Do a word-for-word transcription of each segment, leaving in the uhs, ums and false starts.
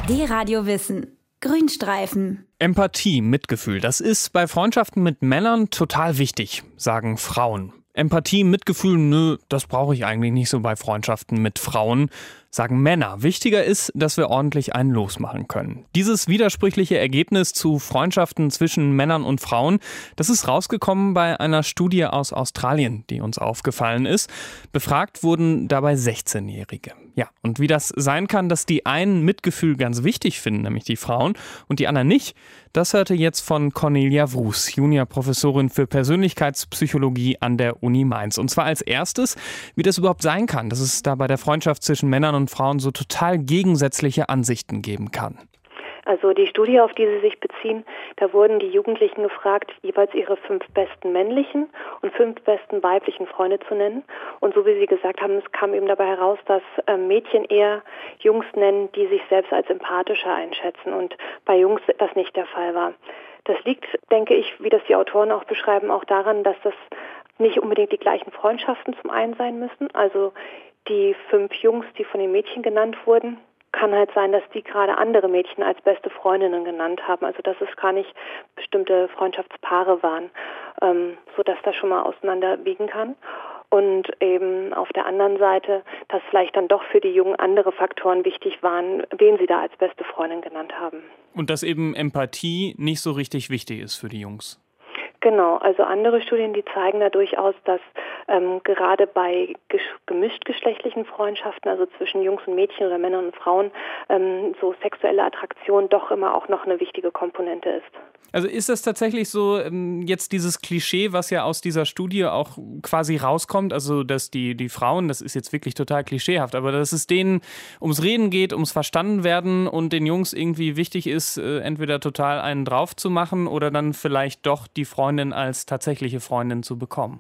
D-Radio Wissen. Grünstreifen. Empathie, Mitgefühl, das ist bei Freundschaften mit Männern total wichtig, sagen Frauen. Empathie, Mitgefühl, nö, das brauche ich eigentlich nicht so bei Freundschaften mit Frauen, sagen Männer. Wichtiger ist, dass wir ordentlich einen losmachen können. Dieses widersprüchliche Ergebnis zu Freundschaften zwischen Männern und Frauen, das ist rausgekommen bei einer Studie aus Australien, die uns aufgefallen ist. Befragt wurden dabei sechzehnjährige. Ja, und wie das sein kann, dass die einen Mitgefühl ganz wichtig finden, nämlich die Frauen, und die anderen nicht, das hörte jetzt von Cornelia Wruß, Juniorprofessorin für Persönlichkeitspsychologie an der Uni Mainz. Und zwar als erstes, wie das überhaupt sein kann, dass es da bei der Freundschaft zwischen Männern und Frauen so total gegensätzliche Ansichten geben kann. Also die Studie, auf die Sie sich beziehen, da wurden die Jugendlichen gefragt, jeweils ihre fünf besten männlichen und fünf besten weiblichen Freunde zu nennen. Und so wie Sie gesagt haben, es kam eben dabei heraus, dass äh, Mädchen eher Jungs nennen, die sich selbst als empathischer einschätzen und bei Jungs das nicht der Fall war. Das liegt, denke ich, wie das die Autoren auch beschreiben, auch daran, dass das nicht unbedingt die gleichen Freundschaften zum einen sein müssen. Also die fünf Jungs, die von den Mädchen genannt wurden, kann halt sein, dass die gerade andere Mädchen als beste Freundinnen genannt haben. Also dass es gar nicht bestimmte Freundschaftspaare waren, ähm, sodass das schon mal auseinanderwiegen kann. Und eben auf der anderen Seite, dass vielleicht dann doch für die Jungen andere Faktoren wichtig waren, wen sie da als beste Freundin genannt haben. Und dass eben Empathie nicht so richtig wichtig ist für die Jungs. Genau, also andere Studien, die zeigen da durchaus, dass ähm, gerade bei gesch- gemischtgeschlechtlichen Freundschaften, also zwischen Jungs und Mädchen oder Männern und Frauen, ähm, so sexuelle Attraktion doch immer auch noch eine wichtige Komponente ist. Also ist das tatsächlich so ähm, jetzt dieses Klischee, was ja aus dieser Studie auch quasi rauskommt, also dass die, die Frauen, das ist jetzt wirklich total klischeehaft, aber dass es denen ums Reden geht, ums Verstandenwerden und den Jungs irgendwie wichtig ist, äh, entweder total einen drauf zu machen oder dann vielleicht doch die Freundin als tatsächliche Freundin zu bekommen?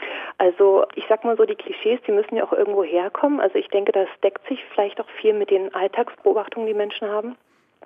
Also ich sag mal so, die Klischees, die müssen ja auch irgendwo herkommen. Also ich denke, das deckt sich vielleicht auch viel mit den Alltagsbeobachtungen, die Menschen haben.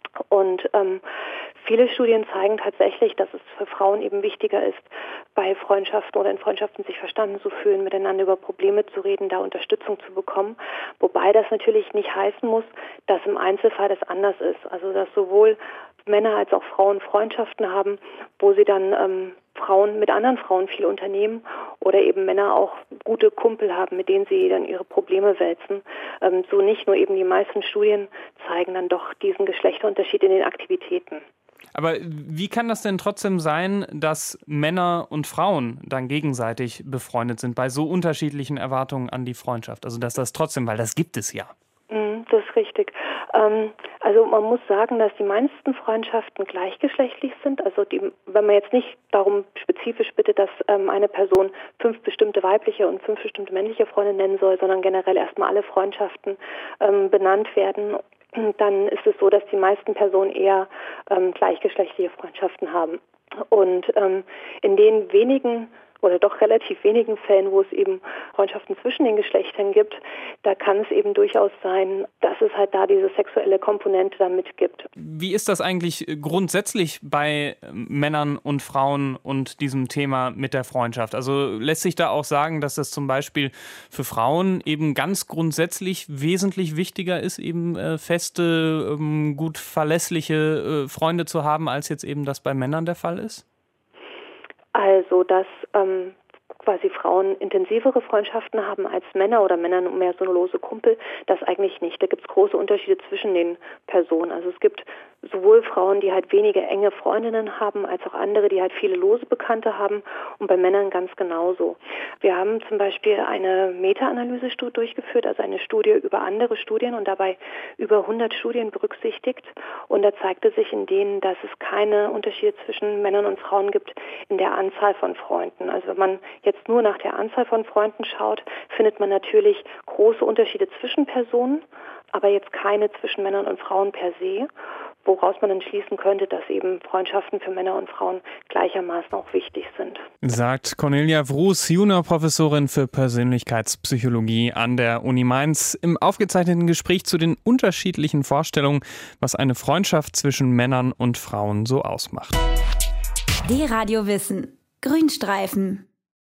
Und ähm, viele Studien zeigen tatsächlich, dass es für Frauen eben wichtiger ist, bei Freundschaften oder in Freundschaften sich verstanden zu fühlen, miteinander über Probleme zu reden, da Unterstützung zu bekommen. Wobei das natürlich nicht heißen muss, dass im Einzelfall das anders ist. Also dass sowohl Männer als auch Frauen Freundschaften haben, wo sie dann ähm, Frauen mit anderen Frauen viel unternehmen oder eben Männer auch gute Kumpel haben, mit denen sie dann ihre Probleme wälzen. Ähm, so nicht nur eben die meisten Studien zeigen dann doch diesen Geschlechterunterschied in den Aktivitäten. Aber wie kann das denn trotzdem sein, dass Männer und Frauen dann gegenseitig befreundet sind bei so unterschiedlichen Erwartungen an die Freundschaft? Also dass das trotzdem, weil das gibt es ja. Das ist richtig. Ähm, also man muss sagen, dass die meisten Freundschaften gleichgeschlechtlich sind. Also die, wenn man jetzt nicht darum spezifisch bittet, dass ähm, eine Person fünf bestimmte weibliche und fünf bestimmte männliche Freunde nennen soll, sondern generell erstmal alle Freundschaften ähm, benannt werden, dann ist es so, dass die meisten Personen eher ähm, gleichgeschlechtliche Freundschaften haben. Und ähm, in den wenigen oder doch relativ wenigen Fällen, wo es eben Freundschaften zwischen den Geschlechtern gibt, da kann es eben durchaus sein, dass es halt da diese sexuelle Komponente da mitgibt. Wie ist das eigentlich grundsätzlich bei Männern und Frauen und diesem Thema mit der Freundschaft? Also lässt sich da auch sagen, dass das zum Beispiel für Frauen eben ganz grundsätzlich wesentlich wichtiger ist, eben äh, feste, ähm, gut verlässliche äh, Freunde zu haben, als jetzt eben das bei Männern der Fall ist? Also, dass ähm, quasi Frauen intensivere Freundschaften haben als Männer oder Männer mehr so lose Kumpel, das eigentlich nicht. Da gibt es große Unterschiede zwischen den Personen. Also es gibt sowohl Frauen, die halt wenige enge Freundinnen haben, als auch andere, die halt viele lose Bekannte haben und bei Männern ganz genauso. Wir haben zum Beispiel eine Meta-Analyse durchgeführt, also eine Studie über andere Studien und dabei über hundert Studien berücksichtigt und da zeigte sich in denen, dass es keine Unterschiede zwischen Männern und Frauen gibt in der Anzahl von Freunden. Also wenn man jetzt nur nach der Anzahl von Freunden schaut, findet man natürlich große Unterschiede zwischen Personen, aber jetzt keine zwischen Männern und Frauen per se, woraus man dann schließen könnte, dass eben Freundschaften für Männer und Frauen gleichermaßen auch wichtig sind. Sagt Cornelia Wruß, Juniorprofessorin für Persönlichkeitspsychologie an der Uni Mainz, im aufgezeichneten Gespräch zu den unterschiedlichen Vorstellungen, was eine Freundschaft zwischen Männern und Frauen so ausmacht. D-Radio Wissen. Grünstreifen.